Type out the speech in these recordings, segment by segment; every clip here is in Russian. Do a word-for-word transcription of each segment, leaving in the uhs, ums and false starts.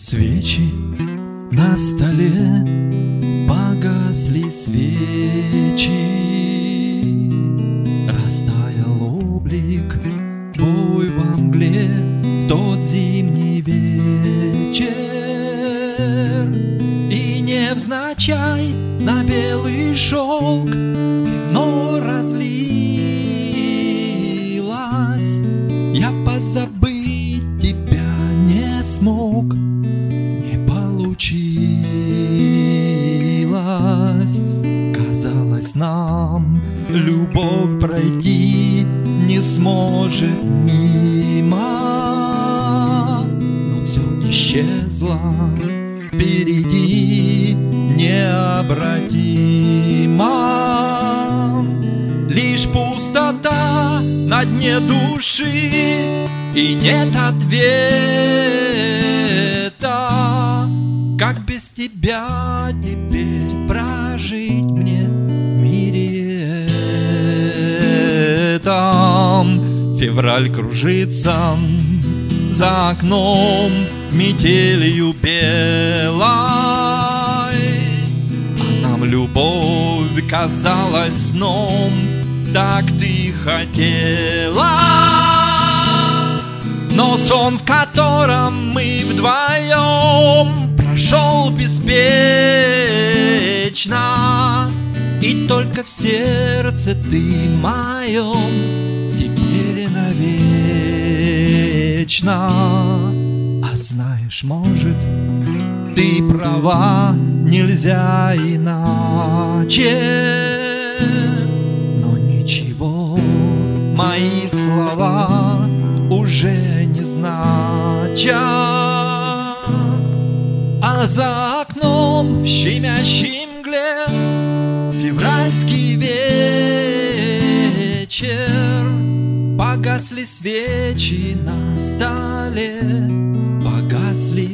Свечи на столе, погасли свечи, растаял облик твой во мгле в тот зимний вечер. И невзначай на белый шелк вино разлилось, я позабыть тебя не смог, не получилось. Казалось, нам любовь пройти не сможет мимо, но все исчезло впереди необратимо. Лишь пустота на дне души, и нет ответа. Как без тебя теперь прожить мне в мире этом? Февраль кружится за окном метелью белой, а нам любовь казалась сном, так ты хотела. Но сон, в котором мы вдвоем, прошел беспечно, и только в сердце ты моем теперь навечно. А знаешь, может, ты права, нельзя иначе, но ничего, мои слова уже не значат. А за окном в щемящей мгле февральский вечер, погасли свечи на столе, погасли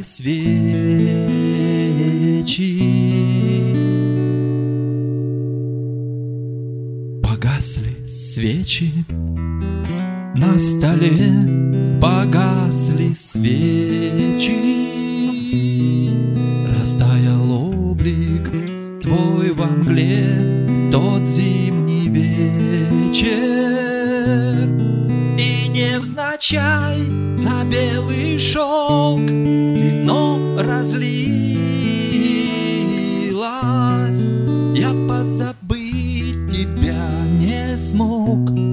свечи, погасли свечи на столе, погасли свечи, растаял облик твой во мгле в тот зимний вечер. И невзначай на белый шелк вино разлилось, я позабыть тебя не смог,